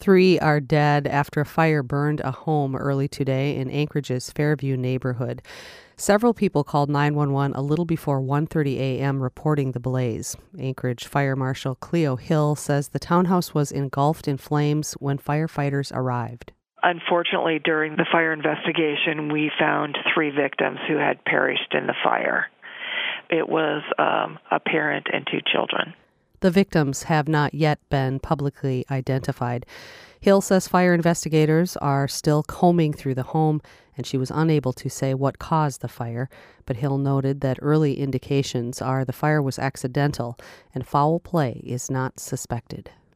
3 are dead after a fire burned a home early today in Anchorage's Fairview neighborhood. Several people called 911 a little before 1:30 a.m. reporting the blaze. Anchorage Fire Marshal Cleo Hill says the townhouse was engulfed in flames when firefighters arrived. Unfortunately, during the fire investigation, we found 3 victims who had perished in the fire. It was a parent and 2 children. The victims have not yet been publicly identified. Hill says fire investigators are still combing through the home, and she was unable to say what caused the fire. But Hill noted that early indications are the fire was accidental and foul play is not suspected.